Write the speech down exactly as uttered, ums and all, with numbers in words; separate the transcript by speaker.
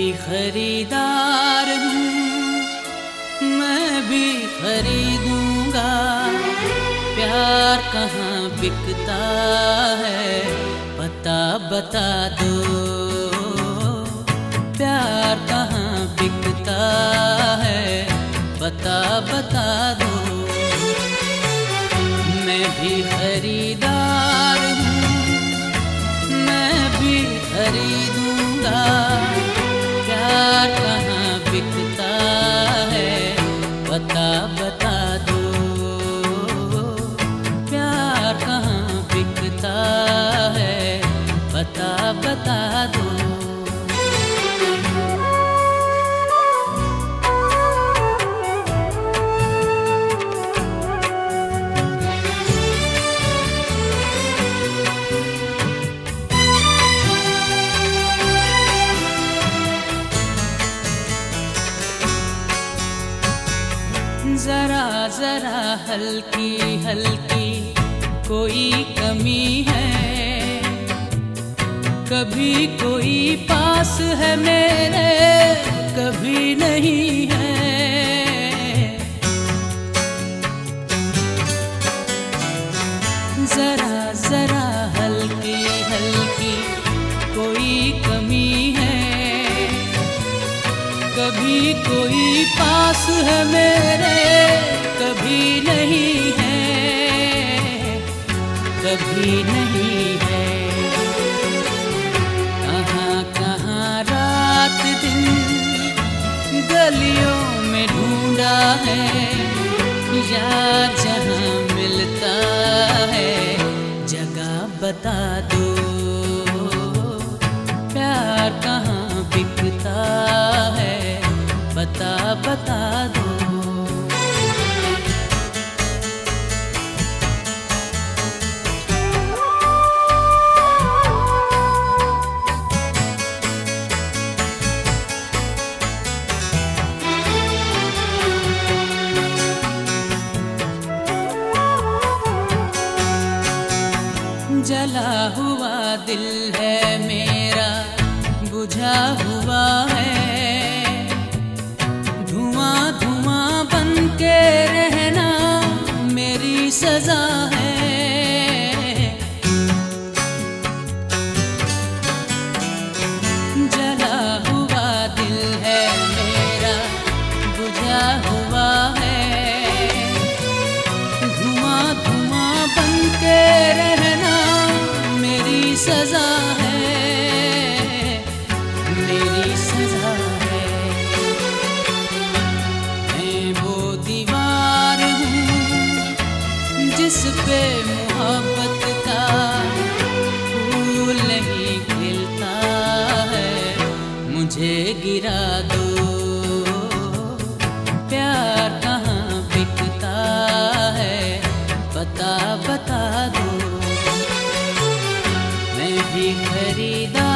Speaker 1: खरीदार हूँ, मैं भी खरीदूंगा। प्यार कहाँ बिकता है पता बता दो, प्यार कहाँ बिकता है पता बता दो। मैं भी खरीदार हूँ, मैं भी खरीदूंगा। प्यार कहाँ बिकता है पता बता दो, प्यार कहाँ बिकता है पता बता दो। जरा जरा हल्की हल्की कोई कमी है, कभी कोई पास है मेरे कभी नहीं है। जरा जरा हल्की हल्की कोई कमी है, कभी कोई पास है मेरे कभी नहीं है, कभी नहीं है। कहाँ कहाँ रात दिन गलियों में ढूंढा है, यार जहाँ मिलता है जगह बता दो। प्यार कहाँ बिकता है बता बता दो। जला हुआ दिल है मेरा बुझा हुआ है, धुआं धुआं बन के रहना मेरी सजा है। जला हुआ दिल है मेरा बुझा हुआ है, धुआं धुआं बन के रहना मेरी सजा है, मेरी सजा है। मैं वो दीवार हूँ जिस पे मोहब्बत का फूल नहीं खिलता है, मुझे गिरा दो। प्यार कहाँ बिकता है पता बता दो। मैं भी खरीदा